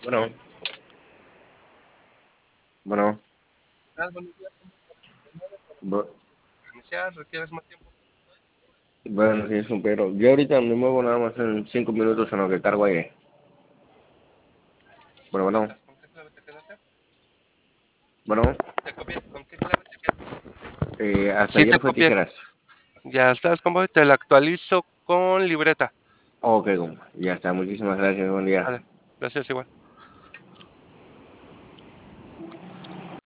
Bueno, bueno, Buenos días. bu- Iniciar, requieres más tiempo. bueno, sí, pero yo ahorita me muevo nada más en 5 minutos en lo que cargo aire. Bueno, bueno, ¿Con qué clave te quedaste? bueno, Te copié. ¿Con qué clave te quedaste? hasta Sí, te ayer fue copié. tijeras. Ya estás, compa. Te la actualizo con libreta. Ok, compa, ya está, muchísimas gracias, buen día. Vale. Gracias, igual.